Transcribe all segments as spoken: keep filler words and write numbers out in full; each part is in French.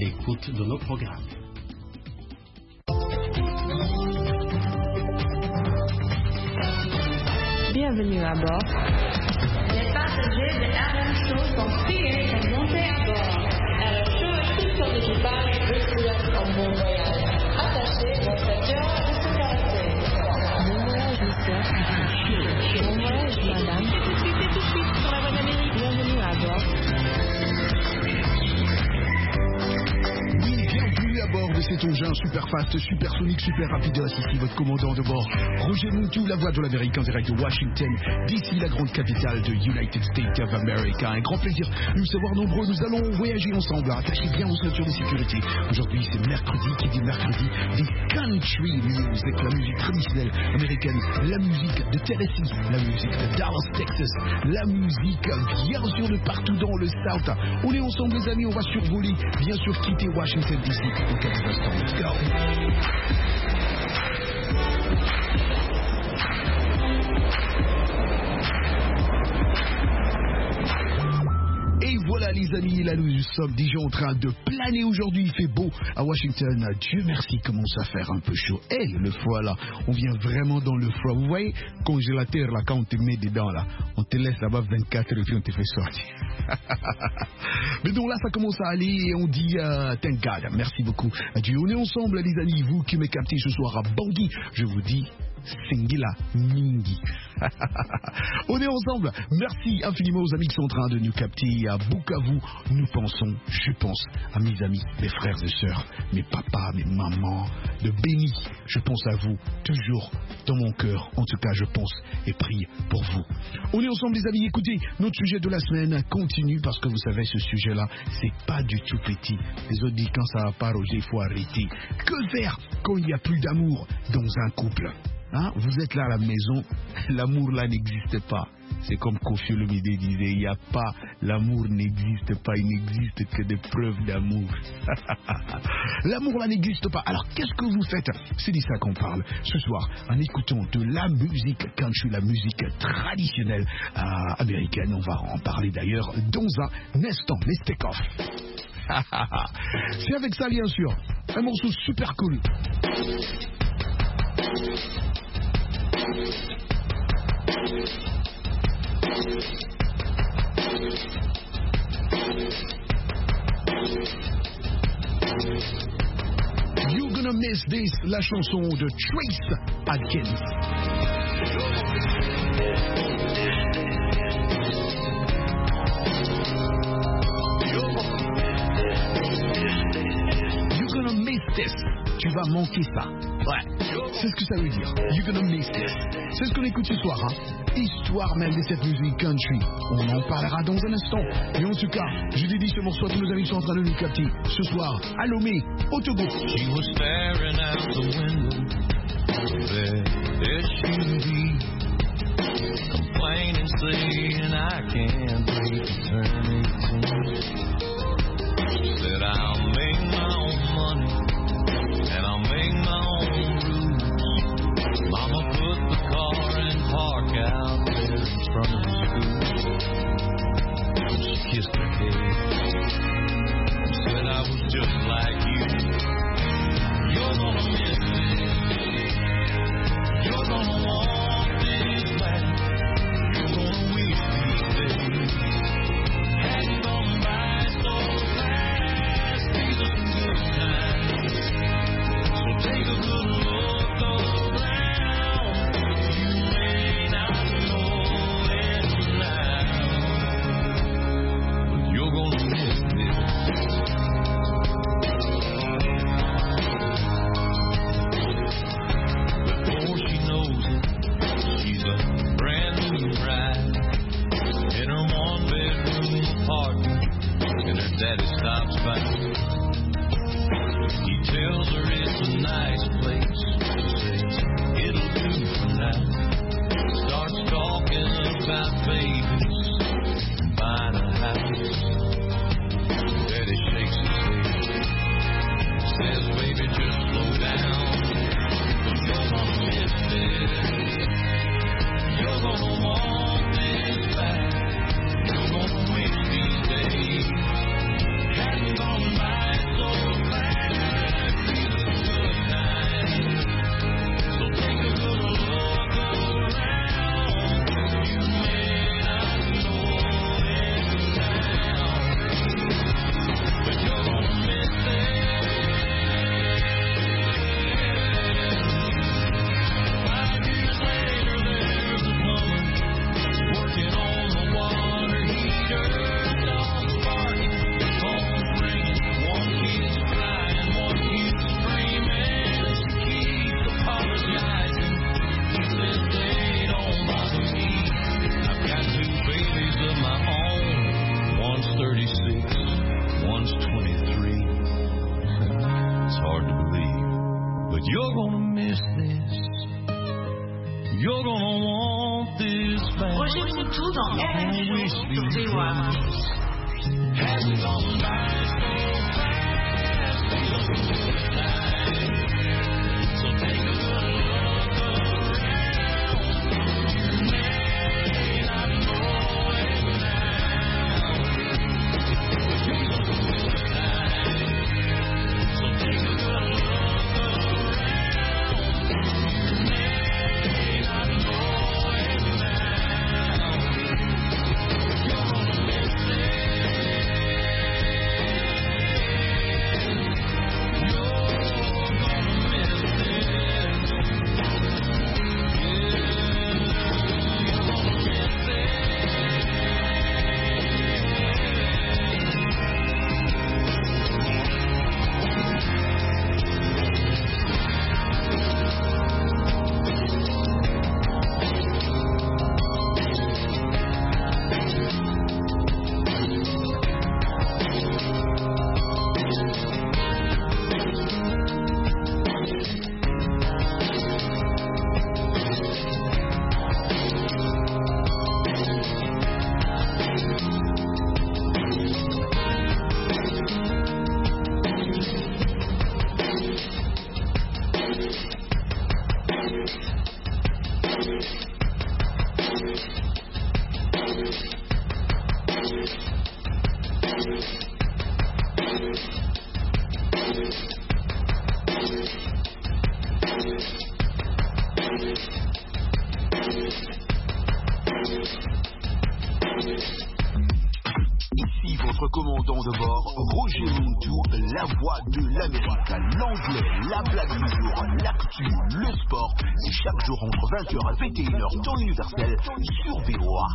l'écoute de nos programmes. Bienvenue à bord. Les passagers de R M Show sont priés de monter à bord. R M Show et tout son équipage vous souhaitent un bon voyage. Attachez vos ceintures de sécurité. Bon voyage, monsieur. Bon voyage, madame. C'est tout de suite, c'est tout de suite pour la voie d'Amérique. Bienvenue à bord. Bienvenue à bord de cet engin super fast, super sonique, super rapidos. Ici votre commandant de bord, Roger Moutou, la voix de l'Amérique en direct de Washington, d'ici la grande capitale de United States of America. Un grand plaisir de nous savoir nombreux. Nous allons voyager ensemble. Attachez bien vos ceintures de sécurité. Aujourd'hui, c'est mercredi, qui dit mercredi, dit country music, la musique traditionnelle américaine, la musique de Tennessee, la musique de Dallas, Texas, la musique bien sûr de partout dans le South. On est ensemble les amis, on va survoler, bien sûr quitter Washington D C dans quelques instants. Let's go. Et voilà les amis, là nous sommes déjà en train de planer aujourd'hui, il fait beau à Washington, Dieu merci, commence à faire un peu chaud. Et hey, le froid là, on vient vraiment dans le froid, vous voyez, congélateur là, quand on te met dedans là, on te laisse là-bas vingt-quatre heures et puis on te fait sortir. Mais donc là ça commence à aller et on dit uh, thank God, merci beaucoup à Dieu. On est ensemble les amis, vous qui me captez ce soir à Bangui, je vous dis Singila Mingi. On est ensemble. Merci infiniment aux amis qui sont en train de nous capter à Bukavu. Nous pensons, je pense à mes amis, mes frères et sœurs, mes papas, mes mamans de Béni. Je pense à vous toujours dans mon cœur. En tout cas, je pense et prie pour vous. On est ensemble les amis. Écoutez, notre sujet de la semaine continue parce que vous savez, ce sujet-là, c'est pas du tout petit. Les autres disent quand ça va pas, Roger, il faut arrêter. Que faire quand il n'y a plus d'amour dans un couple? Hein, vous êtes là à la maison, l'amour là n'existe pas. C'est comme Kofi Olomide disait, il n'y a pas, l'amour n'existe pas, il n'existe que des preuves d'amour. L'amour là n'existe pas. Alors qu'est-ce que vous faites? C'est de ça qu'on parle ce soir en écoutant de la musique country, la musique traditionnelle euh, américaine. On va en parler d'ailleurs dans un instant. Let's take off. C'est avec ça bien sûr, un morceau super cool. You're gonna miss this, la chanson de Trace Adkins. You're gonna miss this. Tu vas manquer ça. Ouais, c'est ce que ça veut dire. You're gonna miss this. C'est ce qu'on écoute ce soir, hein. Histoire même de cette musique country. On en parlera dans un instant. Et en tout cas, je dédie ce morceau à tous nos amis qui sont en train de nous capter ce soir à Lomé, au Togo. She was staring out the window. There, there she be, complaining, saying I can't wait to turn eighteen. She said I'll make my own money and I'll make my own rules. Mama put the car in park out there in front of the school. And she kissed her head and said I was just like you. You're gonna miss it. You're gonna want this back. You're gonna wish these days hadn't gone by so fast. These are some good times. So take a good look around. You may not know it now, but you're gonna miss this. Before she knows it, she's a brand new bride in her one-bedroom apartment, and her daddy stops by. He tells her it's a nice place, says it'll do for now. Starts talking about babies and buying a house. Daddy shakes his head, says, baby, just slow down. You're gonna miss this. You're gonna want this back. You're gonna wish these days hadn't gone by so But you're gonna miss this. You're gonna want this back. Roger Moutou dans R M Show sur V O A. Hasn't gone by so fast. So take a look around. You may not know it now. You're gonna miss tonight. So take a look around. Ici votre commandant de bord, Roger Moutou, la voix de l'Amérique, l'anglais, la blague du jour, l'actu, le sport. C'est chaque jour entre vingt heures et vingt et une heures, temps universel, sur V O A.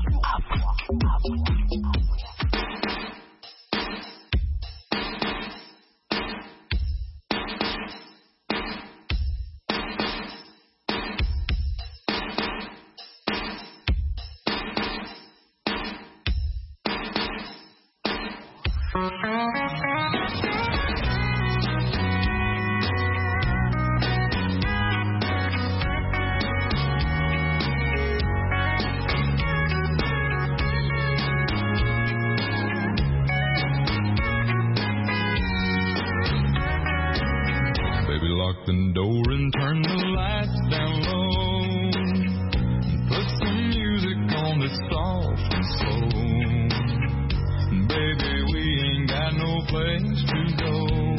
Lock the door and turn the lights down low. Put some music on that's soft and slow. Baby, we ain't got no place to go.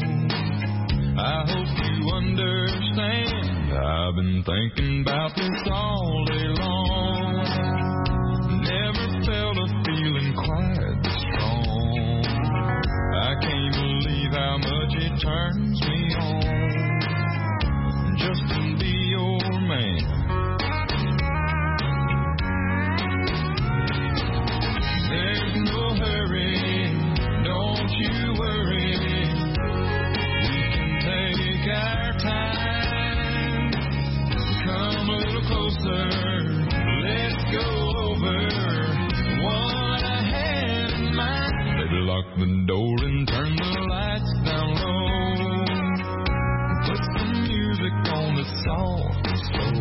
I hope you understand. I've been thinking about this all day long. Never felt a feeling quite this strong. I can't believe how much it turns me on. Just to be your man. There's no hurry, don't you worry. We can take our time. Come a little closer, let's go over what I had in mind. Baby, lock the door and turn the lights down low. Put some music on the soft and slow.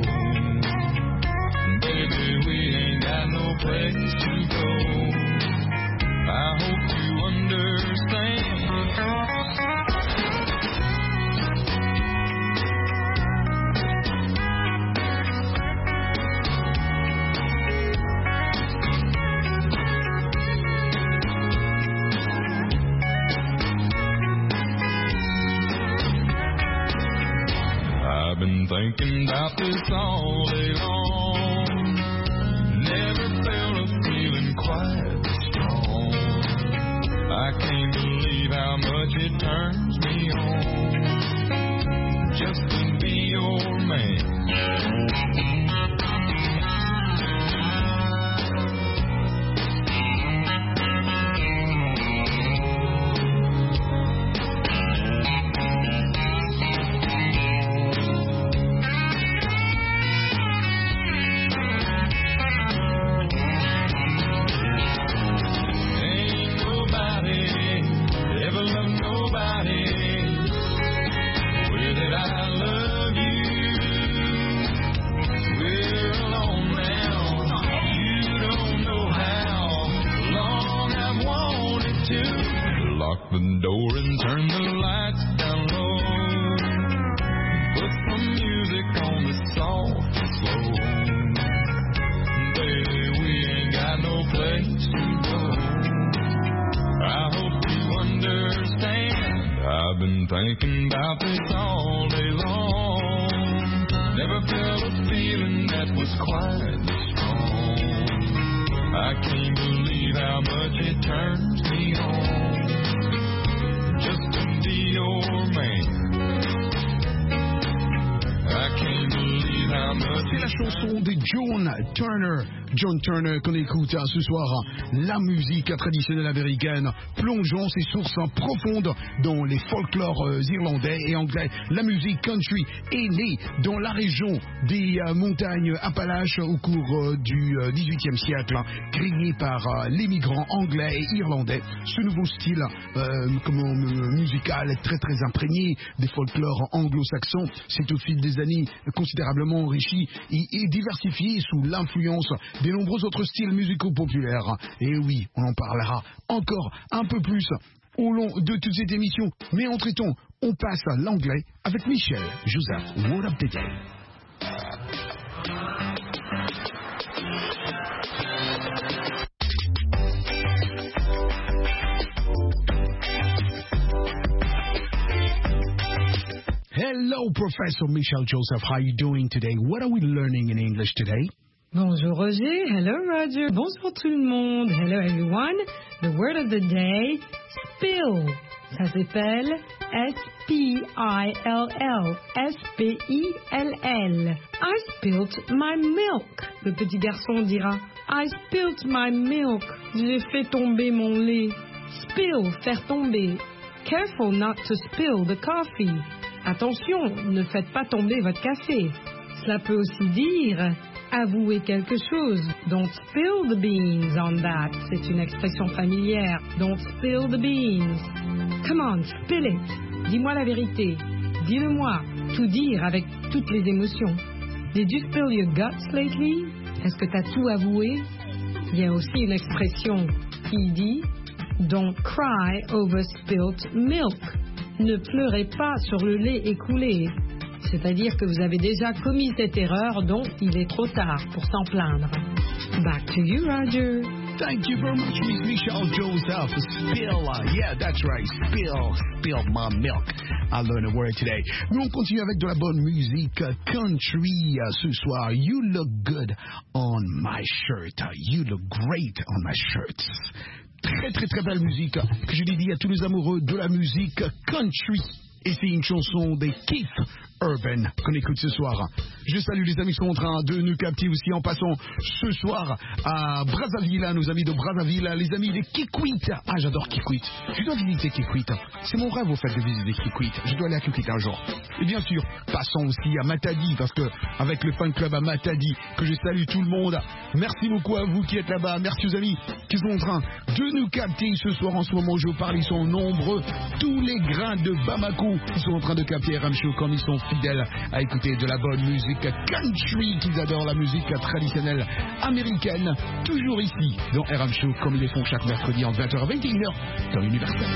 Baby, we ain't got no place to go. I hope you understand. I've been thinking about this all day long. Never felt a feeling quite this strong. I can't believe how much it turns me on. Just to be your man. Nobody, where did I love you? I've been thinking about this all day long. Never felt a feeling that was quite this strong. I can't believe how much it turns me on just to be your man. I can't believe how much. C'est la chanson de John Turner. John Turner qu'on écoute ce soir, la musique traditionnelle américaine, plongeant ses sources profondes dans les folklores irlandais et anglais. La musique country est née dans la région des montagnes Appalaches au cours du dix-huitième siècle, créée par les migrants anglais et irlandais. Ce nouveau style euh, comment, musical est très très imprégné des folklores anglo-saxons. C'est au fil des années considérablement enrichi et, et diversifié sous l'influence des nombreux autres styles musicaux populaires. Et oui, on en parlera encore un peu plus au long de toute cette émission. Mais entre-temps, on passe à l'anglais avec Michel Joseph. Word of the Day. Hello, Professor Michel Joseph. How are you doing today? What are we learning in English today? Bonjour Roger, hello Roger, bonjour tout le monde, hello everyone. The word of the day, spill. Ça s'appelle S P I L L, S P I L L. I spilt my milk. Le petit garçon dira, I spilt my milk. J'ai fait tomber mon lait. Spill, faire tomber. Careful not to spill the coffee. Attention, ne faites pas tomber votre café. Cela peut aussi dire avouer quelque chose. Don't spill the beans on that. C'est une expression familière. Don't spill the beans. Come on, spill it. Dis-moi la vérité. Dis-le-moi. Tout dire avec toutes les émotions. Did you spill your guts lately? Est-ce que tu as tout avoué? Il y a aussi une expression qui dit don't cry over spilt milk. Ne pleurez pas sur le lait écoulé. C'est-à-dire que vous avez déjà commis cette erreur, donc il est trop tard pour s'en plaindre. Back to you, Roger. Thank you very much, Miss Michelle Joseph. Spill, uh, yeah, that's right. Spill, spill my milk. I learned a word today. Mais on continue avec de la bonne musique country uh, ce soir. You look good on my shirt. You look great on my shirt. Très très très belle musique que je dédie à tous les amoureux de la musique country. Et c'est une chanson des Keith Urban qu'on écoute ce soir. Je salue les amis qui sont en train de nous capter aussi en passant ce soir à Brazzaville, nos amis de Brazzaville, les amis des Kikwit. Ah, j'adore Kikwit. Je dois visiter Kikwit. C'est mon rêve au fait de visiter Kikwit. Je dois aller à Kikwit un jour. Et bien sûr, passons aussi à Matadi parce que avec le fan club à Matadi, que je salue tout le monde. Merci beaucoup à vous qui êtes là-bas. Merci aux amis qui sont en train de nous capter ce soir. En ce moment, je vous parle, ils sont nombreux. Tous les grains de Bamako, ils sont en train de capter R M Show comme ils sont fidèles à écouter de la bonne musique country, qu'ils adorent la musique traditionnelle américaine, toujours ici dans R M Show comme ils les font chaque mercredi en vingt heures à vingt et une heures dans l'Universal.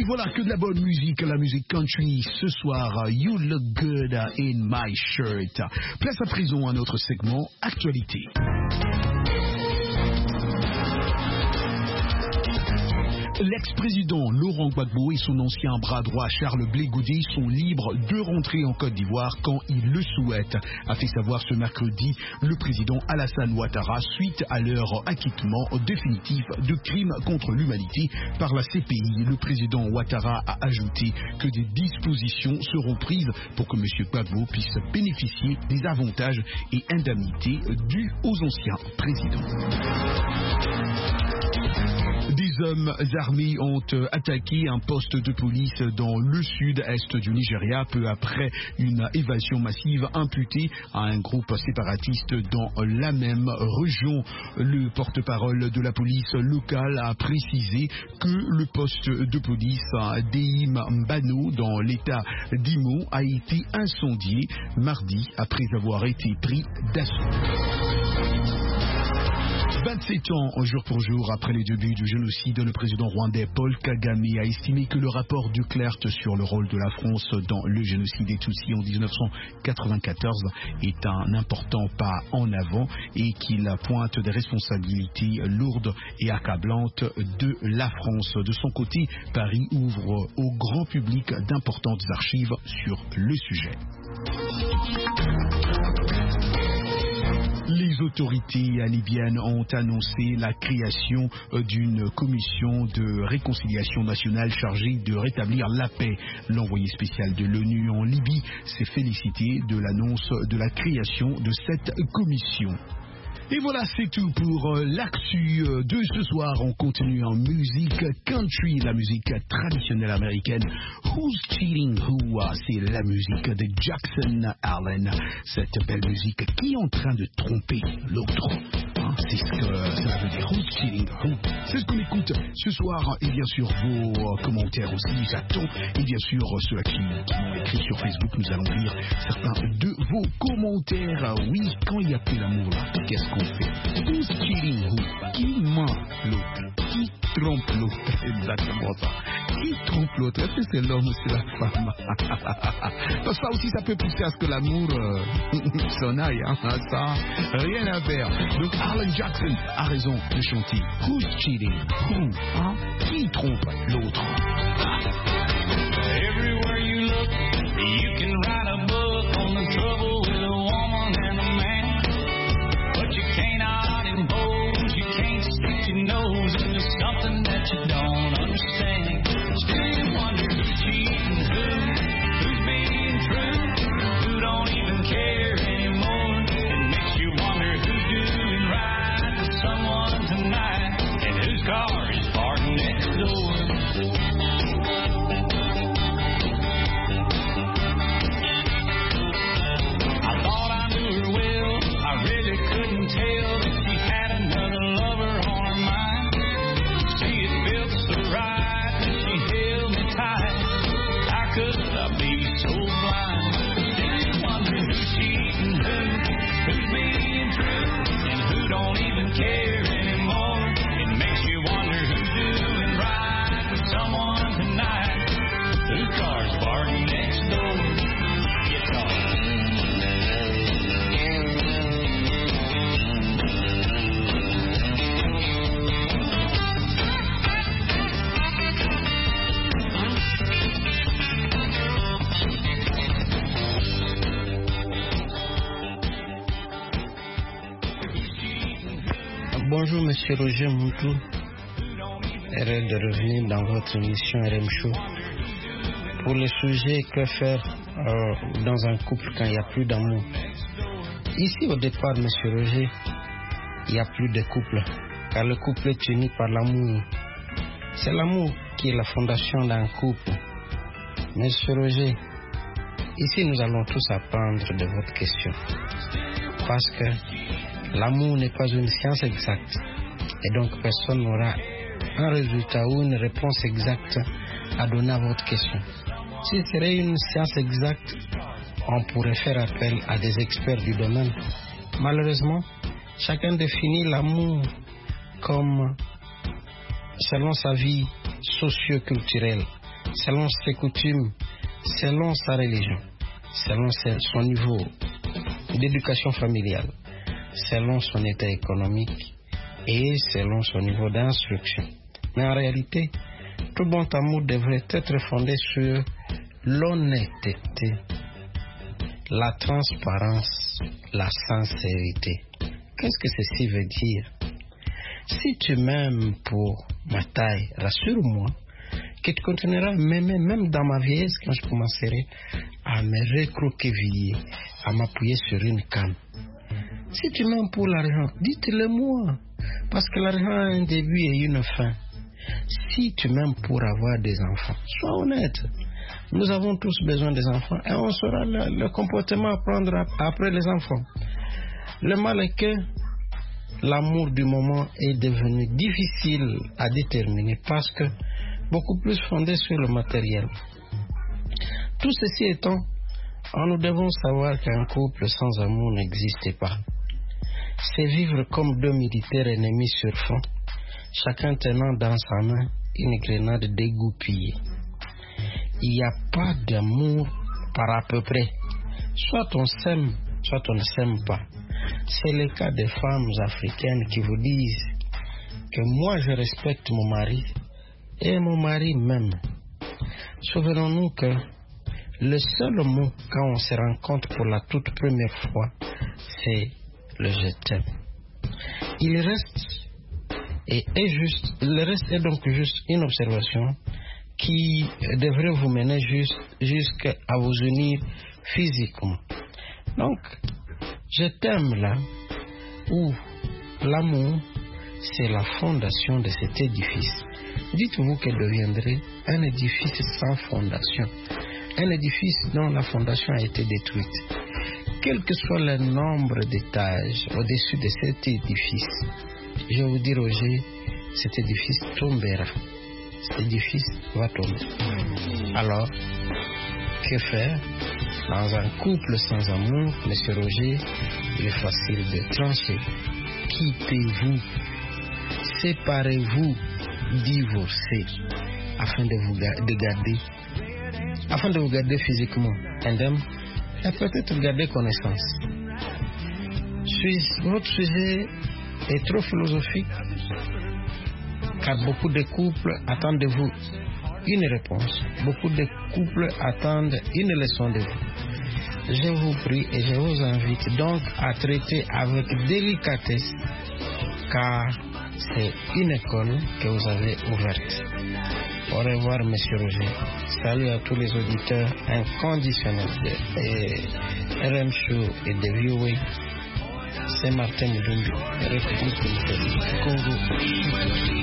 voilà que de la bonne musique, la musique country. Ce soir, You Look Good in My Shirt. Place à présent à notre segment Actualité. L'ex-président Laurent Gbagbo et son ancien bras droit Charles Blé Goudé sont libres de rentrer en Côte d'Ivoire quand ils le souhaitent, a fait savoir ce mercredi le président Alassane Ouattara suite à leur acquittement définitif de crimes contre l'humanité par la C P I. Le président Ouattara a ajouté que des dispositions seront prises pour que M. Gbagbo puisse bénéficier des avantages et indemnités dus aux anciens présidents. Des hommes armés ont attaqué un poste de police dans le sud-est du Nigeria peu après une évasion massive imputée à un groupe séparatiste dans la même région. Le porte-parole de la police locale a précisé que le poste de police d'Eim Mbano dans l'état d'Imo a été incendié mardi après avoir été pris d'assaut. vingt-sept ans, jour pour jour, après les débuts du génocide, le président rwandais Paul Kagame a estimé que le rapport Duclerc sur le rôle de la France dans le génocide des Tutsis en dix-neuf cent quatre-vingt-quatorze est un important pas en avant et qu'il pointe des responsabilités lourdes et accablantes de la France. De son côté, Paris ouvre au grand public d'importantes archives sur le sujet. Les autorités libyennes ont annoncé la création d'une commission de réconciliation nationale chargée de rétablir la paix. L'envoyé spécial de l'ONU en Libye s'est félicité de l'annonce de la création de cette commission. Et voilà, c'est tout pour l'actu de ce soir. On continue en musique country, la musique traditionnelle américaine. Who's Cheating Who? C'est la musique de Jackson Allen. Cette belle musique qui est en train de tromper l'autre. Hein, c'est ce que ça veut dire. Who's Cheating Who? C'est ce qu'on écoute ce soir. Et bien sûr, vos commentaires aussi, j'attends. Et bien sûr, ceux qui, qui m'ont écrit sur Facebook, nous allons lire certains de vos commentaires. Oui, quand il n'y a plus l'amour là, qu'est-ce qu'on fait? Who's cheating who? Qui ment l'autre? Qui trompe l'autre? Exactement ça. Qui trompe l'autre? Est-ce que c'est l'homme ou c'est la femme? Parce que ça aussi, ça peut pousser à ce que l'amour euh, s'en aille. Hein? Ça, rien à faire. Donc, Alan Jackson a raison de chanter. Who's cheating who? Hein? Qui trompe l'autre? Everywhere you look, you can write a book on the trouble with a woman and a man. But you cannot impose, you can't stick your nose into something that you don't understand. Still you wonder who's cheating who, who's being true, who don't even care anymore. It makes you wonder who's doing right with someone tonight, and whose car is parked next door. Tell that she had another lover on her mind. See, it felt so right that she held me tight. How could I be so blind? Still you wonder who's cheating who, who's being true, and who don't even care anymore. It makes you wonder who's doing right with someone tonight, whose car's parked next door. Guitar. Bonjour Monsieur Roger Moutou, heureux de revenir dans votre émission R M Show. Pour le sujet que faire euh, dans un couple quand il n'y a plus d'amour. Ici au départ Monsieur Roger, il n'y a plus de couple, car le couple est uni par l'amour. C'est l'amour qui est la fondation d'un couple. Monsieur Roger, ici nous allons tous apprendre de votre question. Parce que l'amour n'est pas une science exacte. Et donc personne n'aura un résultat ou une réponse exacte à donner à votre question. Si ce serait une science exacte, on pourrait faire appel à des experts du domaine. Malheureusement, chacun définit l'amour comme selon sa vie socio-culturelle. selon ses coutumes, selon sa religion, selon son niveau d'éducation familiale, selon son état économique et selon son niveau d'instruction. Mais en réalité, tout bon amour devrait être fondé sur l'honnêteté, la transparence, la sincérité. Qu'est-ce que ceci veut dire? Si tu m'aimes pour ma taille, rassure-moi que tu continueras à m'aimer même dans ma vieillesse quand je commencerai à me recroqueviller, à m'appuyer sur une canne. Si tu m'aimes pour l'argent, dites-le moi, parce que l'argent a un début et une fin. Si tu m'aimes pour avoir des enfants, sois honnête. Nous avons tous besoin des enfants et on saura le, le comportement à prendre après les enfants. Le mal est que l'amour du moment est devenu difficile à déterminer parce que beaucoup plus fondé sur le matériel. Tout ceci étant, nous devons savoir qu'un couple sans amour n'existe pas. C'est vivre comme deux militaires ennemis sur fond, chacun tenant dans sa main une grenade dégoupillée. Il n'y a pas d'amour par à peu près. Soit on s'aime, soit on ne s'aime pas. C'est le cas des femmes africaines qui vous disent que moi je respecte mon mari et mon mari m'aime. Souvenons-nous que le seul mot quand on se rencontre pour la toute première fois, c'est le je t'aime. Il reste et est juste, le reste est donc juste une observation qui devrait vous mener juste jusqu'à vous unir physiquement. Donc, je t'aime là où l'amour, c'est la fondation de cet édifice. Dites-vous qu'elle deviendrait un édifice sans fondation, un édifice dont la fondation a été détruite. Quel que soit le nombre d'étages au-dessus de cet édifice, je vous dis, Roger, cet édifice tombera. Cet édifice va tomber. Alors, que faire? Dans un couple sans amour, Monsieur Roger, il est facile de trancher. Quittez-vous, séparez-vous, divorcez, afin de vous de garder, afin de vous garder physiquement indemne et peut-être garder connaissance. Votre sujet est trop philosophique, car beaucoup de couples attendent de vous une réponse. Beaucoup de couples attendent une leçon de vous. Je vous prie et je vous invite donc à traiter avec délicatesse, car c'est une école que vous avez ouverte. Au revoir, Monsieur Roger. Salut à tous les auditeurs inconditionnels de R M Show et de V O A. C'est Martin Mudumbi, République du Congo.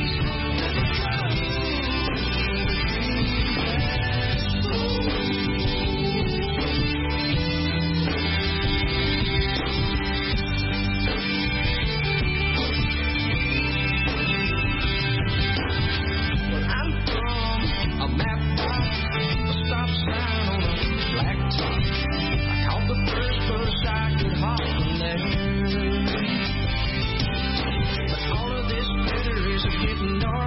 All of this glitter is getting on.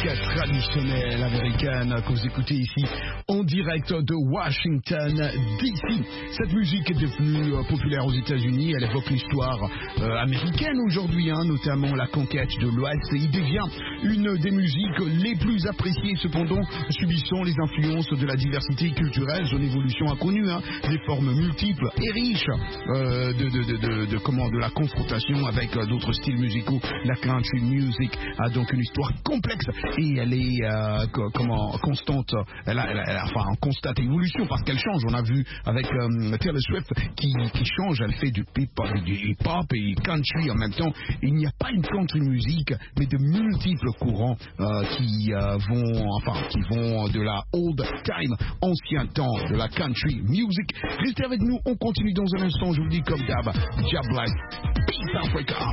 traditionnelle américaine que vous écoutez ici en direct de Washington D C. Cette musique est devenue euh, populaire aux États-Unis. Elle évoque l'histoire euh, américaine aujourd'hui, hein, notamment la conquête de l'Ouest. Il devient une des musiques les plus appréciées, cependant subissant les influences de la diversité culturelle. Son évolution a connu hein, des formes multiples et riches euh, de, de, de, de, de, comment, de la confrontation avec euh, d'autres styles musicaux. La country music a donc une histoire complexe et elle est euh, comment, constante, elle a, elle a, elle a, enfin en constante évolution parce qu'elle change. On a vu avec euh, Taylor Swift qui, qui change, elle fait du hip-hop, du hip-hop et country en même temps. Il n'y a pas une country music, mais de multiples courants euh, qui euh, vont, enfin qui vont de la old time, ancien temps, de la country music. Restez avec nous, on continue dans un instant. Je vous dis comme d'hab, Jah bless, peace Africa.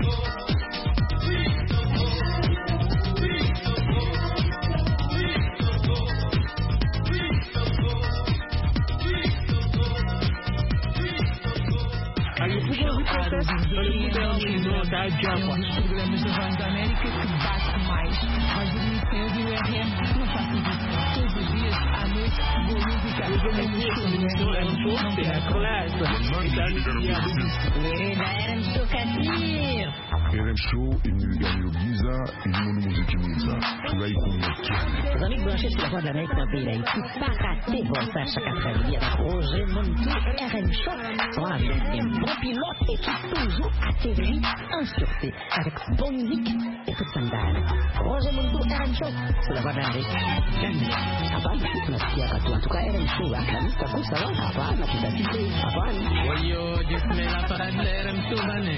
R M Show, il gagne Visa, il nous musique Visa. Tout là, il connaît. Les amis branchés sur la voie de l'Amérique dans le pays d'Haïti, pas rater vos sages chaque après-midi avec Roger Montou, R M Show, soit avec un bon pilote et qui toujours atterrit en sûreté avec bonne musique et toute sandale. Roger Montou, R M Show, sur la voie de l'Amérique. Gagne. Avant, il faut notre pierre à toi. En tout cas, R M Show, à Canis, t'as quoi ça va? Avant, la petite activité. Avant. Oui, yo, disme la parade de R M Show, Vané.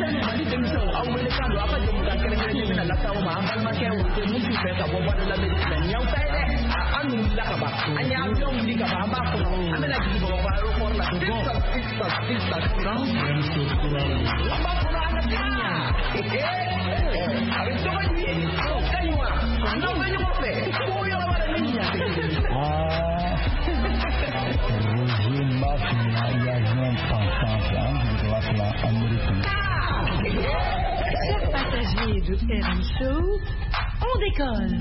Chers passagers de R M Show, on décolle.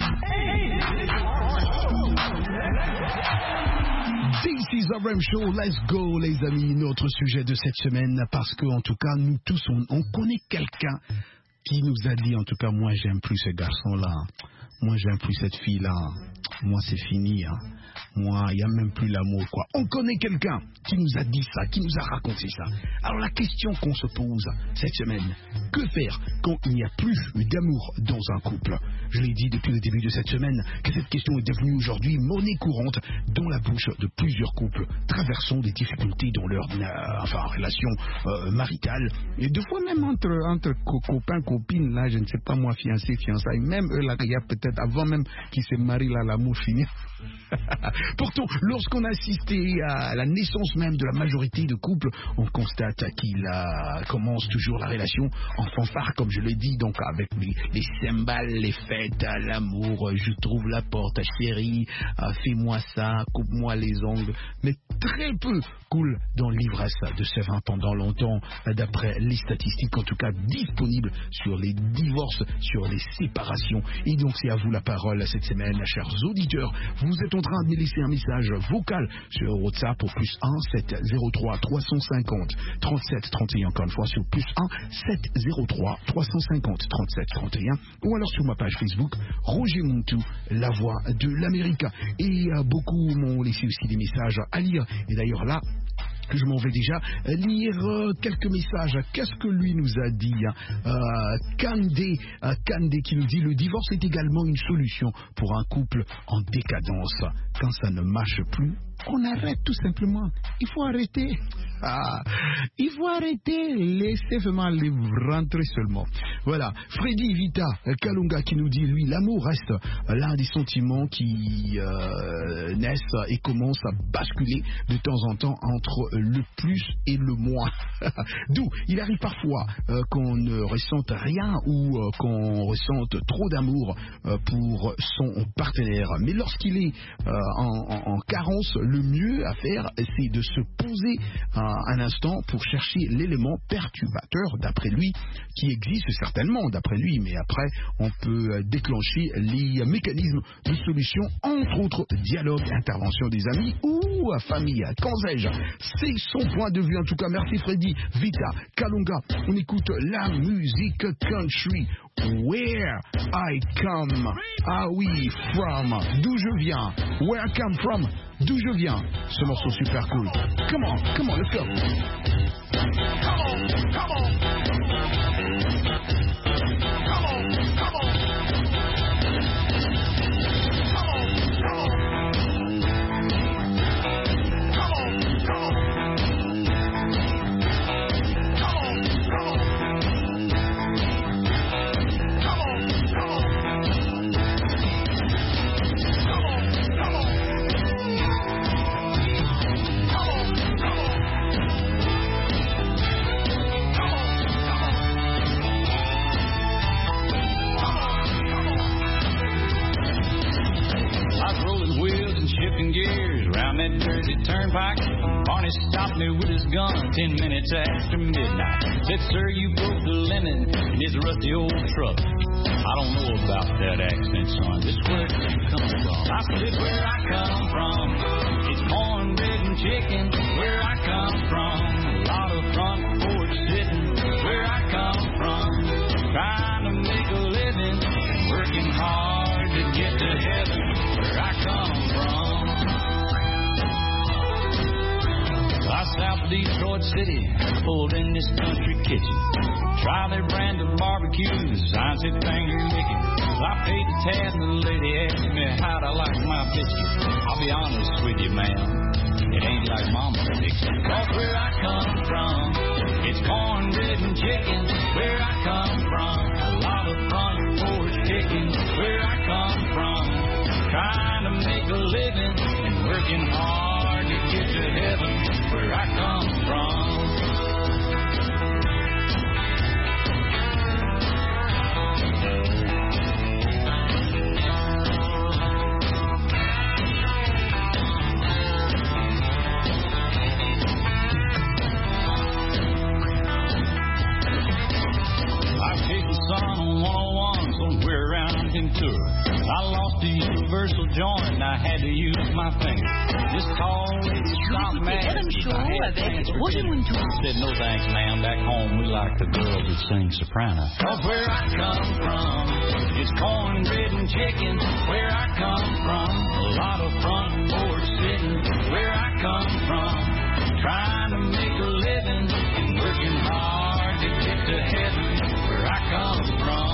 This is R M Show, let's go les amis, notre sujet de cette semaine, parce que en tout cas nous tous on, on connaît quelqu'un qui nous a dit en tout cas moi j'aime plus ce garçon là, moi j'aime plus cette fille là, moi c'est fini hein. Moi, il n'y a même plus l'amour, quoi. On connaît quelqu'un qui nous a dit ça, qui nous a raconté ça. Alors, la question qu'on se pose cette semaine, que faire quand il n'y a plus d'amour dans un couple? Je l'ai dit depuis le début de cette semaine que cette question est devenue aujourd'hui monnaie courante dans la bouche de plusieurs couples traversant des difficultés dans leur euh, enfin, relation euh, maritale. Et deux fois même entre, entre co- copains, copines, là, je ne sais pas moi, fiancés, fiançailles, même eux, là, il y a peut-être avant même qu'ils se marient, là, l'amour finit. Pourtant, lorsqu'on a assisté à la naissance même de la majorité de couples, on constate qu'ils euh, commencent toujours la relation en fanfare, comme je l'ai dit, donc avec les, les cymbales, les fêtes, l'amour, je trouve la porte, chérie, euh, fais-moi ça, coupe-moi les ongles, mais très peu coule dans l'ivresse de ce vin pendant longtemps, d'après les statistiques, en tout cas disponibles sur les divorces, sur les séparations. Et donc c'est à vous la parole cette semaine, chers auditeurs. Vous êtes en train de me laisser un message vocal sur WhatsApp au plus un sept zéro trois trois cent cinquante trente-sept trente et un, encore une fois sur plus un sept zéro trois trois cent cinquante trente-sept trente et un, ou alors sur ma page Facebook Roger Montou, la voix de l'Amérique. Et euh, beaucoup m'ont laissé aussi des messages à lire, et d'ailleurs là je m'en vais déjà lire euh, quelques messages. Qu'est-ce que lui nous a dit hein? euh, Kandé, euh, Kandé qui nous dit: le divorce est également une solution pour un couple en décadence. Quand ça ne marche plus, on arrête tout simplement. Il faut arrêter. Ah, il faut arrêter. Laissez vraiment les rentrer seulement. Voilà. Freddy Vita Kalunga qui nous dit: lui, l'amour reste l'un des sentiments qui euh, naissent et commencent à basculer de temps en temps entre le plus et le moins. D'où il arrive parfois euh, qu'on ne ressente rien ou euh, qu'on ressente trop d'amour euh, pour son partenaire. Mais lorsqu'il est euh, en, en, en carence, le mieux à faire, c'est de se poser un, un instant pour chercher l'élément perturbateur, d'après lui, qui existe certainement, d'après lui, mais après, on peut déclencher les mécanismes de solution, entre autres, dialogue, intervention des amis ou famille. Qu'en sais-je? C'est son point de vue, en tout cas. Merci Freddy, Vita, Kalunga. On écoute la musique country. Where I come, ah oui, from, d'où je viens, where I come from, d'où je viens, ce morceau super cool. Come on, come on, let's go. Come on, come on. Come on, come on. That Jersey Turnpike, Barney stopped me with his gun ten minutes after midnight. Said, sir, you broke the lemon in his rusty old truck. I don't know about that accent, son. This where you come from. I said, where I come from, it's cornbread and chicken. Where I come from, a lot of front porch sitting. Where I come from, trying to make a living, working hard to get to heaven. Where I come from. I south of Detroit City, pulled in this country kitchen. Try their brand of barbecue, the sign said finger licking. I paid the tab and the lady asked me how'd I like my biscuit. I'll be honest with you, ma'am, it ain't like Mama's Dixon. Cause where I come from, it's cornbread and chicken. Where I come from, a lot of front porch kicking. Where I come from, trying to make a living and working hard to get to heaven. Where I come from. I've taken son on one oh one somewhere around Ventura. I lost the universal joint and I had to use my finger. This tall lady stopped me. Said, no thanks, ma'am. Back home we like the girls that sing soprano. Cause where I come from, it's cornbread and chicken. Where I come from, a lot of front porch sitting. Where I come from, trying to make a living and working hard to get to heaven. Where I come from.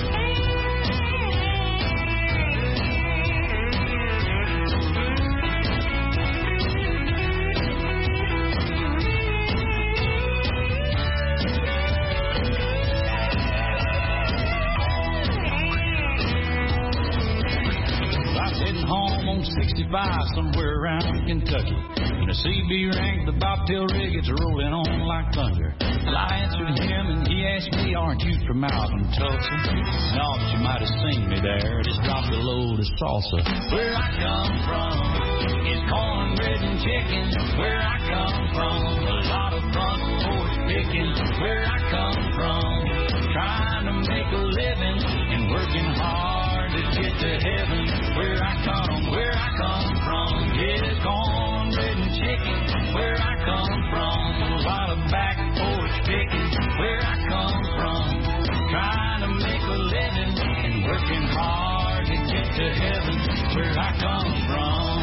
sixty-five somewhere around Kentucky. When the C B rang, the bobtail rig, it's rolling on like thunder. Well, I answered him and he asked me, aren't you from out in Tulsa? No, but you might have seen me there. Just dropped a load of salsa. Where I come from is cornbread and chicken. Where I come from, a lot of front porch picking. Where I come from, trying to make a living and working hard to get to heaven. Where I come, where I come from, yeah, cornbread and chicken. Where I come from, a lot of back porch picking. Where I come from, trying to make a living and working hard to get to heaven. Where I come from,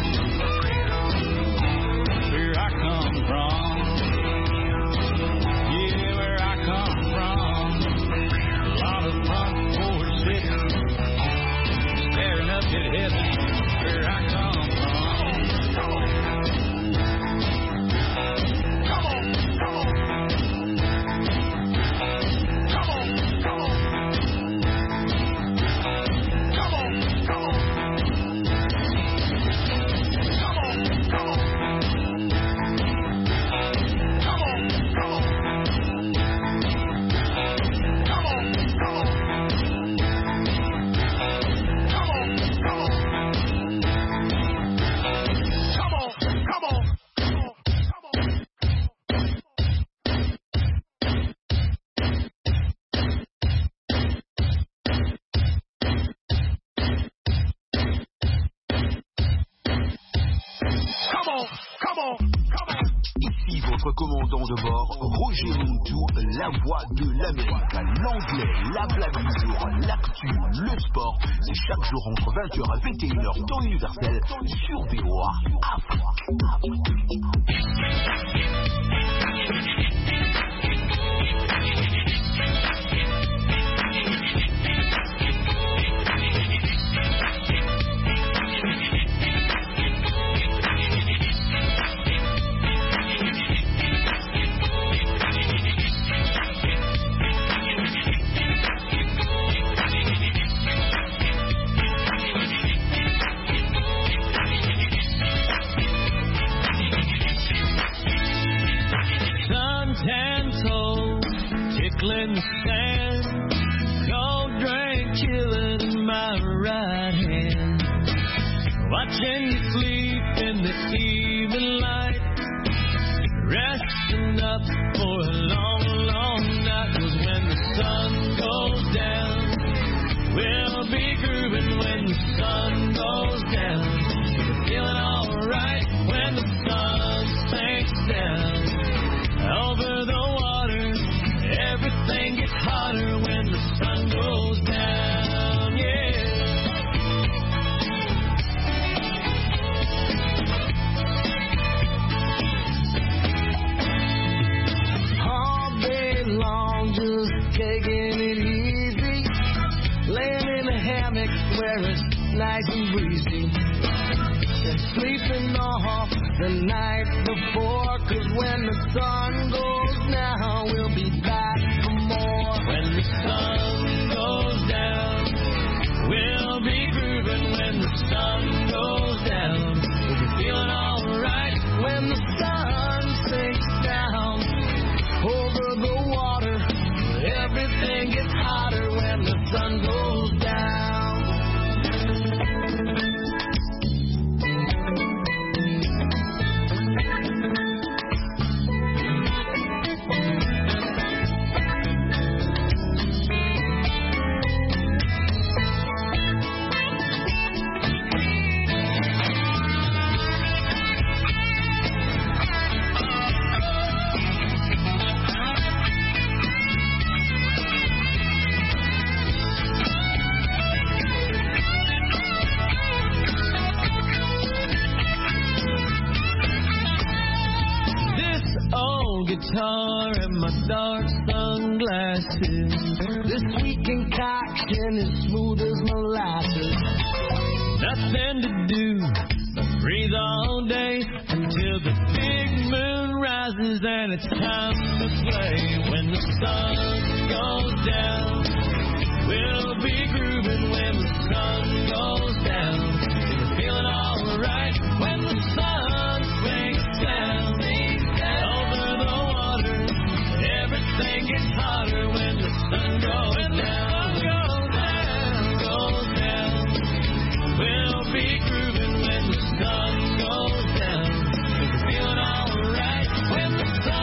where I come from, yeah, where I come from, a lot of front porch sitting, staring up at heaven. Where I come from. Come on. Come on. Come on. Come on. Come on. Come on. Come on. Ici votre commandant de bord, Roger Montou, la voix de l'Amérique, l'anglais, la blague du jour, l'actu, le sport. C'est chaque jour entre vingt heures et vingt et une heures temps universel sur V O A Afrique. In the sand, cold drink chilling in my right hand, watching you sleep in the evening light, resting up for a long, long night. 'Cause when the sun goes down, we'll be grooving. When the sun goes down, feeling alright. When the sun sinks down over the water, everything gets hotter when the sun goes down, yeah. All day long, just taking it easy, laying in a hammock where it's nice and breezy, and sleeping off the night before. 'Cause when the sun goes down, we'll be back for more. When the sun goes down, we'll be grooving. When the sun goes down, we'll be feeling alright. When the sun sinks down over the water, everything gets hotter when the sun goes down. Guitar and my dark sunglasses, this sweet concoction is smooth as molasses. Nothing to do but breathe all day until the big moon rises and it's time to play. When the sun goes down, we'll be grooving. When the sun goes down, we're feeling alright. When the sun sinks down over the water, everything gets hotter when the sun goes when down. The sun goes down, goes down. We'll be grooving when the sun goes down. We're feeling alright when the sun.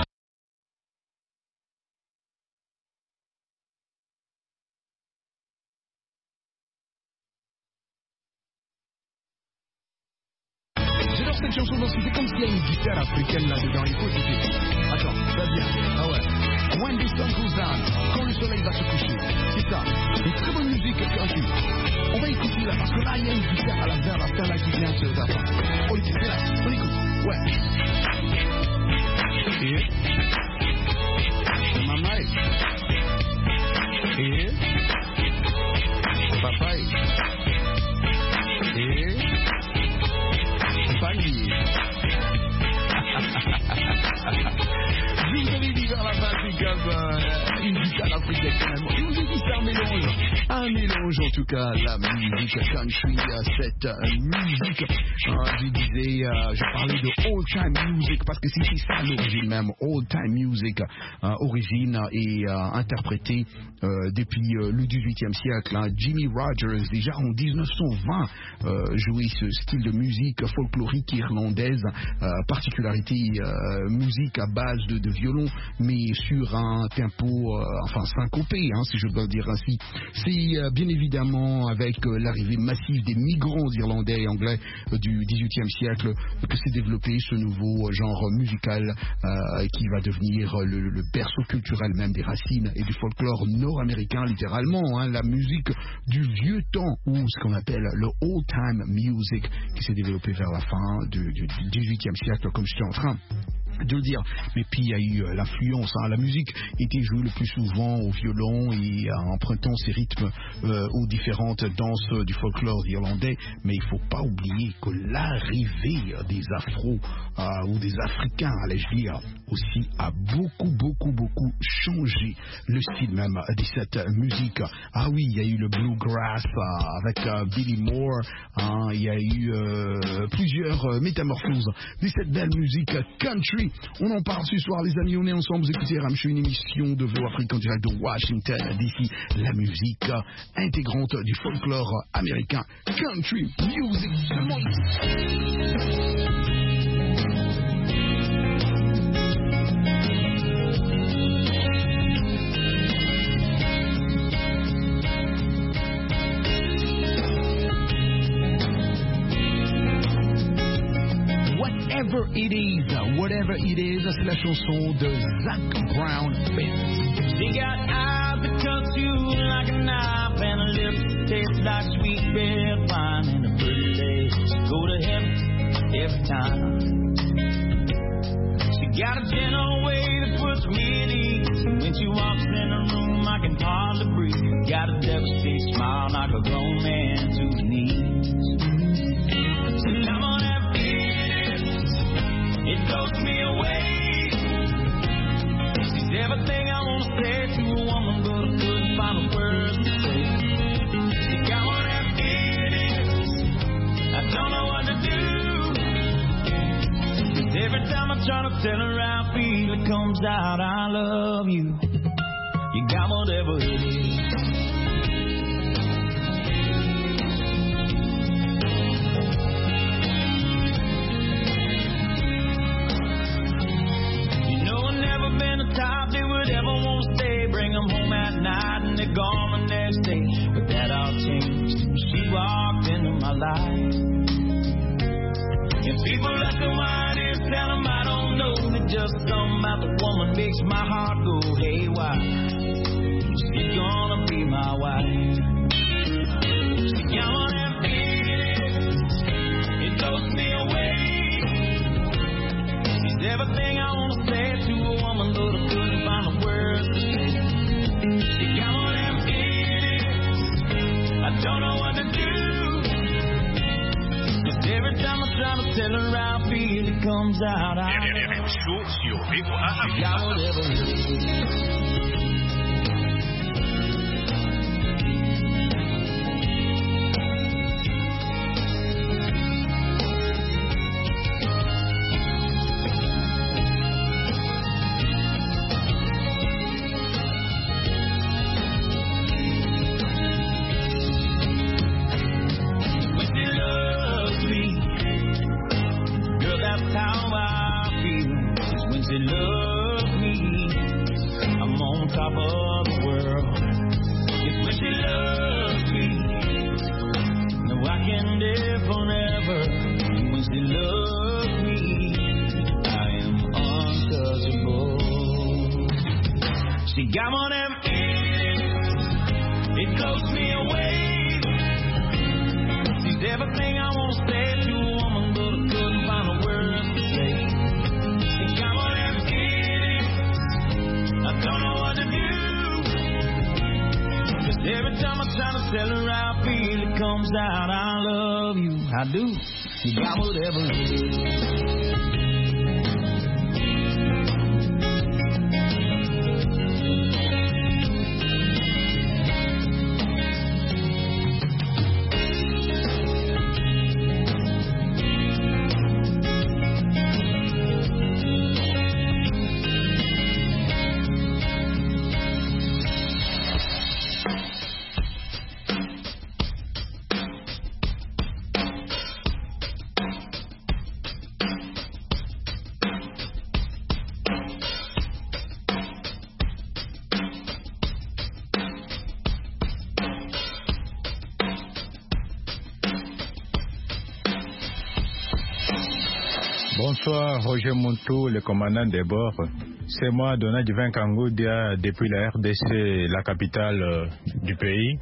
J'adore cette chanson parce que c'est comme s'il y a une guitare africaine là-dedans. Il faut écouter. Attends, ça vient. Ah ouais. When the sun goes down, quand le soleil va se coucher. C'est ça. Une très bonne musique, tranquille. On va écouter là, parce que là, il y a une guitare à la fin, à la fin là qui vient se taper. On écoute, c'est là. On écoute. Ouais. Et. Maman. Et. Papa. Et. Panier. Je vous avais dit vers la fin, c'est comme euh, une guitare africaine finalement. Je vous ai dit c'est un mélange. Un mélange en tout cas, la musique country, cette euh, musique. Euh, je disais, euh, je parlais de old time music parce que c'est ça l'origine même. Old time music, euh, origine et euh, interprétée euh, depuis euh, le dix-huitième siècle. Hein. Jimmy Rogers, déjà en dix-neuf cent vingt, euh, jouait ce style de musique folklorique irlandaise, euh, particularité euh, musique à base de, de violon, mais sur sur un tempo, euh, enfin syncopé, hein, si je dois dire ainsi. C'est euh, bien évidemment avec euh, l'arrivée massive des migrants irlandais et anglais euh, du dix-huitième siècle que s'est développé ce nouveau genre musical euh, qui va devenir le, le berceau culturel même des racines et du folklore nord-américain, littéralement, hein, la musique du vieux temps, ou ce qu'on appelle le old time music, qui s'est développé vers la fin du, du, du dix-huitième siècle, comme je suis en train de le dire. Mais puis il y a eu euh, l'influence, hein. La musique était jouée le plus souvent au violon et euh, empruntant ses rythmes euh, aux différentes danses euh, du folklore irlandais. Mais il ne faut pas oublier que l'arrivée des afros euh, ou des africains, allais-je dire, aussi a beaucoup beaucoup beaucoup changé le style même de cette musique. Ah oui, il y a eu le bluegrass euh, avec euh, Billy Moore, hein. Il y a eu euh, plusieurs euh, métamorphoses de cette belle musique country. On en parle ce soir, les amis. On est ensemble. Vous écoutez R M C, une émission de Voix Afrique en direct de Washington D C. La musique intégrante du folklore américain. Country music seulement Whatever it is, whatever it is, c'est la chanson de Zac Brown Band. She got eyes that cut you like a knife and a lip that tastes like sweet red wine and a pretty legs go to heaven every time. She got a gentle way that puts me at ease. When she walks in the room, I can hardly breathe. Got a devastating smile like a grown man to the knees. So come on, have it blows me away. She's everything I want to say to a woman, but I couldn't find the words to say. She got one of them idiots. I don't know what to do. 'Cause every time I try to tell her how I feel, it comes out, I love you. You got whatever it is. Top they would ever want to stay, bring them home at night and they're gone the next day. But that all changed when she walked into my life. And people ask me why it is, tell them I don't know. That just something about the woman makes my heart go haywire. She's gonna be my wife. She got one of them feelings, it blows me away. She's everything I want to say to a woman, but I couldn't find the words to say. She got one of them idiots, I don't know what to do. Just every time I try to tell her how I feel, it comes out. I got whatever it is. I do. You got whatever it is. bonsoir Roger Montou, le commandant des bords. C'est moi, Donald Divin Kangoudia, depuis la R D C, la capitale euh, du pays.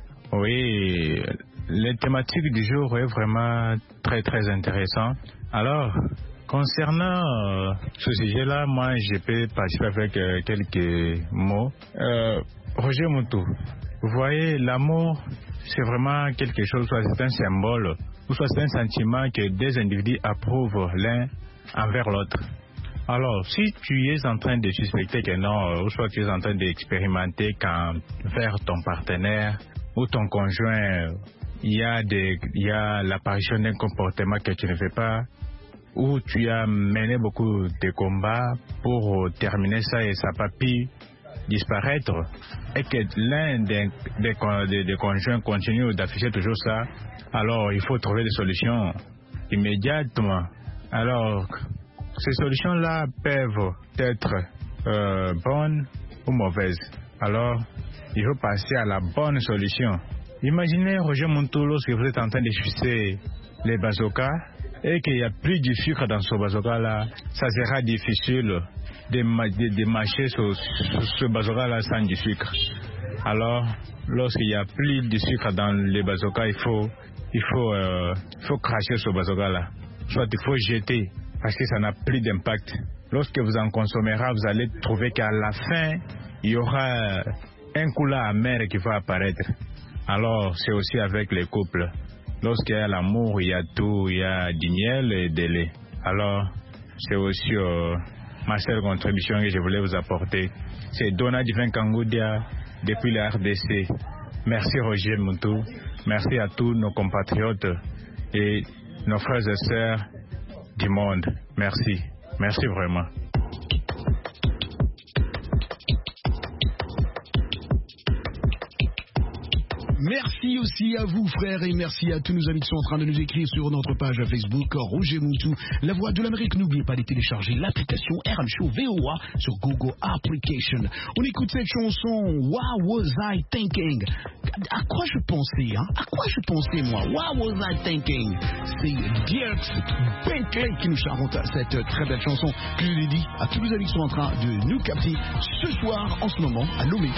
Oui, les thématiques du jour est vraiment très très intéressant. Alors, concernant euh, ce sujet-là, moi je peux participer avec euh, quelques mots. Euh, Roger Montou, vous voyez, l'amour, c'est vraiment quelque chose, soit c'est un symbole, ou soit c'est un sentiment que des individus approuvent l'un envers l'autre. Alors, si tu es en train de suspecter que non, ou soit tu es en train d'expérimenter qu'envers ton partenaire ou ton conjoint, il y a des, il y a l'apparition d'un comportement que tu ne fais pas, ou tu as mené beaucoup de combats pour terminer ça et ça n'a pas pu disparaître, et que l'un des, des, des, des conjoints continue d'afficher toujours ça, alors il faut trouver des solutions immédiatement. Alors, ces solutions-là peuvent être euh, bonnes ou mauvaises. Alors, il faut passer à la bonne solution. Imaginez, Roger Montou, lorsque vous êtes en train de sucer les bazookas et qu'il n'y a plus de sucre dans ce bazooka-là, ça sera difficile de, de, de mâcher ce, ce bazooka-là sans du sucre. Alors, lorsqu'il n'y a plus de sucre dans les bazookas, il faut, il faut, euh, il faut cracher ce bazooka-là. Soit il faut jeter, parce que ça n'a plus d'impact. Lorsque vous en consommerez, vous allez trouver qu'à la fin, il y aura un coulant amer qui va apparaître. Alors, c'est aussi avec les couples. Lorsqu'il y a l'amour, il y a tout, il y a du miel et du lait. Alors, c'est aussi euh, ma seule contribution que je voulais vous apporter. C'est Donald Divin Kangoudia depuis la R D C. Merci Roger Montou. Merci à tous nos compatriotes et nos frères et sœurs du monde. Merci. Merci vraiment. Merci aussi à vous, frères, et merci à tous nos amis qui sont en train de nous écrire sur notre page Facebook Roger Montou, la voix de l'Amérique. N'oubliez pas de télécharger l'application R M Show V O A sur Google Application. On écoute cette chanson, What Was I Thinking? À quoi je pensais, hein? À quoi je pensais, moi? What Was I Thinking? C'est Dierks Bentley qui nous chante cette très belle chanson. Je l'ai dit à tous les amis qui sont en train de nous capter ce soir, en ce moment, à Lomé.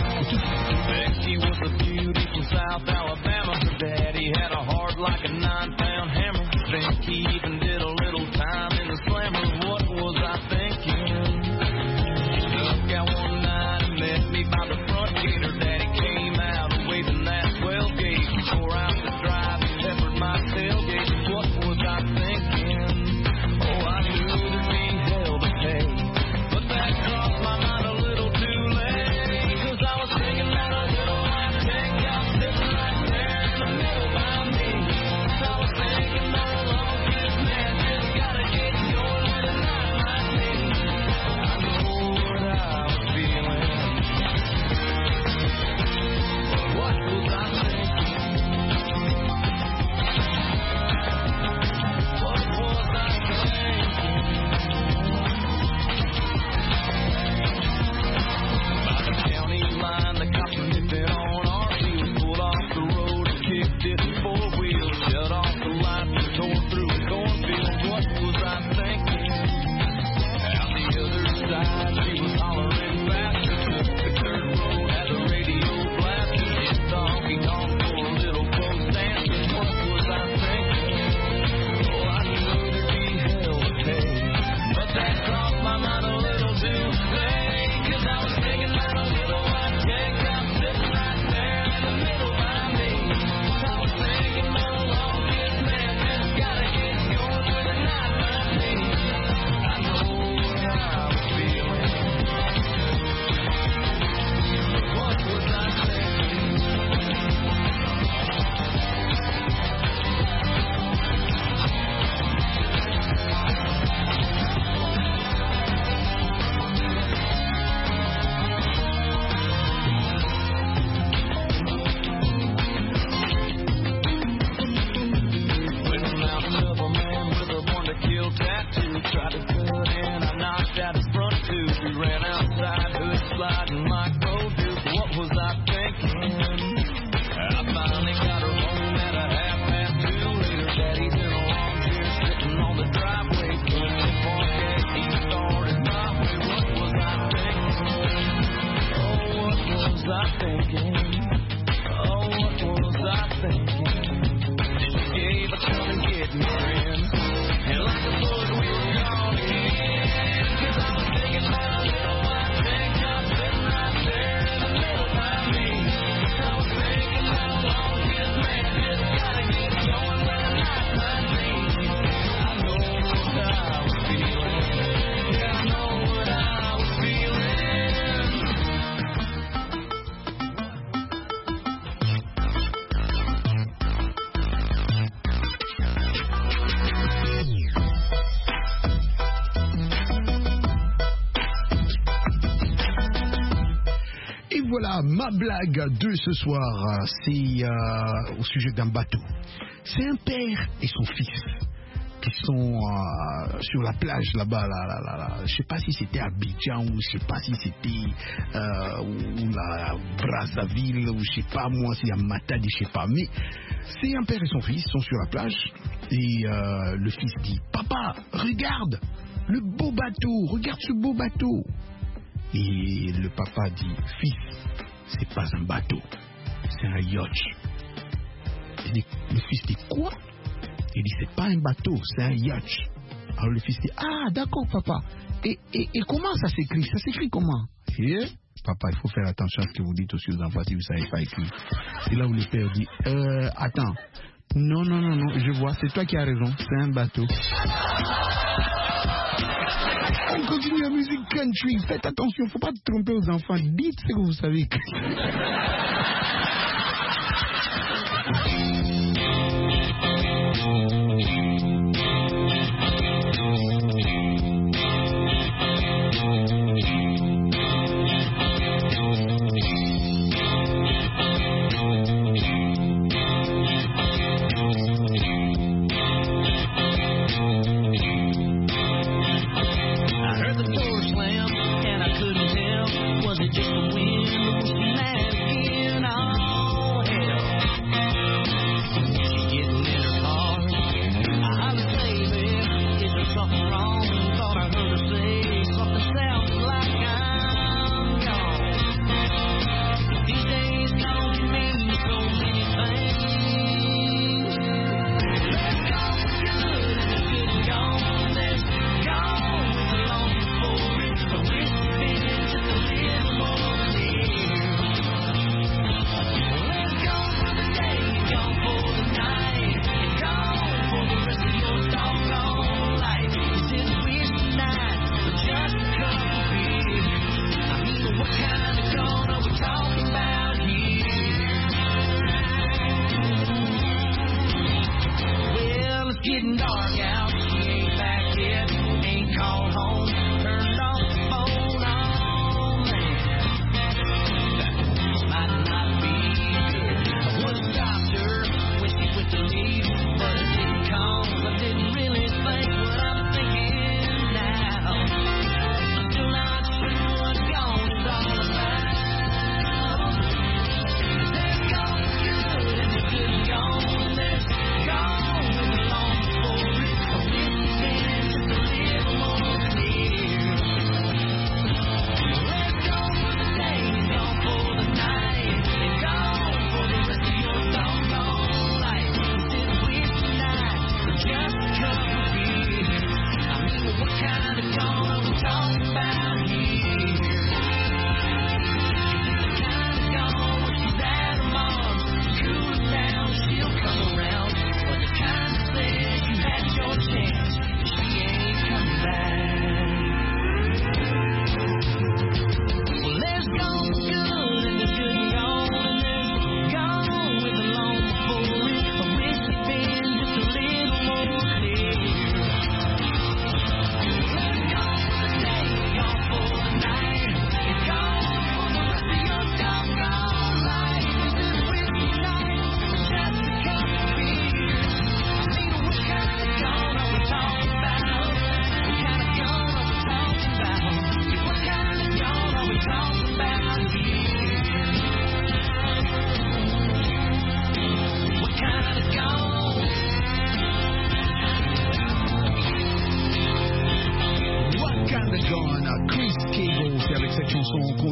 South Alabama, her daddy had a heart like a nine-pound hammer. Think he even did a little time in the slammer. What was I thinking? Look out one night and met me by the front gate. Her daddy came out waving that twelve gauge. Tore out the drive and peppered my tailgate. What was I thinking? Oh, I knew there'd be hell to pay, but that crossed my mind a little too late. 'Cause I was thinking that a little life take out sitting right there in the middle by me. I was thinking that a long kiss I thinking? Oh, what was I thinking? She gave a come and get me, friend. And like the boys, we were gone again. Cause I was thinking about a little white thing just sitting right there in the middle by me. I was thinking how long this man just gotta get going when the night might be. I know what I was feeling. Yeah, I know what I was feeling. Et voilà, ma blague de ce soir, c'est euh, au sujet d'un bateau. C'est un père et son fils qui sont euh, sur la plage là-bas. Là, là, là, là. Je ne sais pas si c'était Abidjan ou je ne sais pas si c'était euh, ou la Brazzaville ou je ne sais pas moi, si à Matadi, je ne sais pas. Mais c'est un père et son fils sont sur la plage et euh, le fils dit « Papa, regarde le beau bateau, regarde ce beau bateau ». Et le papa dit, fils, c'est pas un bateau, c'est un yacht. Il dit, le fils dit, quoi? Il dit, c'est pas un bateau, c'est un yacht. Alors le fils dit, ah d'accord papa. Et, et, et comment ça s'écrit? Ça s'écrit comment? Et papa, il faut faire attention à ce que vous dites aussi aux enfants si vous ne savez pas écrire. C'est là où le père dit, euh, attends, non, non, non, non, je vois, c'est toi qui as raison, c'est un bateau. On continue la musique country. Faites attention, faut pas te tromper aux enfants. Dites ce que vous savez.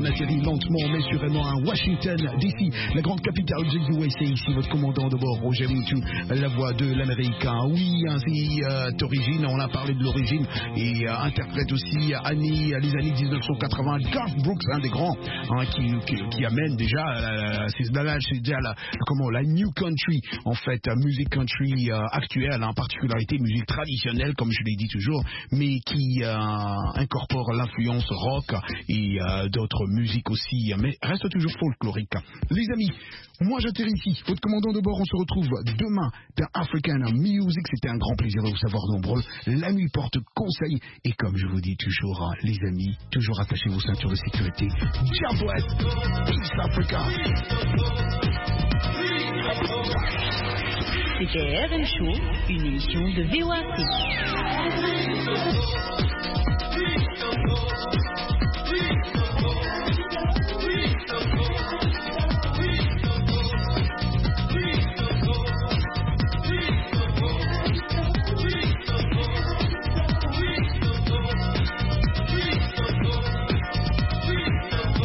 on atterrit lentement mais sûrement à Washington D C, la grande capitale du U S A. Ici votre commandant de bord, Roger Muntu, la voix de l'Amérique. Oui, ainsi euh, d'origine, on a parlé de l'origine, et euh, interprète aussi Annie, les années dix-neuf cent quatre-vingts, Garth Brooks, un des grands, hein, qui, qui, qui amène déjà, euh, c'est, c'est déjà la, comment, la new country, en fait, euh, musique country euh, actuelle, en particularité musique traditionnelle, comme je l'ai dit toujours, mais qui euh, incorpore l'influence rock et euh, d'autres musiques aussi, mais reste toujours folklorique. Les amis, moi j'atterris ici, votre commandant de bord, on se retrouve demain dans African Music. C'était un grand plaisir de vous savoir nombreux. La nuit porte conseil, et comme je vous dis toujours, les amis, toujours attachez vos ceintures de sécurité. God bless, Peace Africa. C'était R M Show, une émission de V O A C.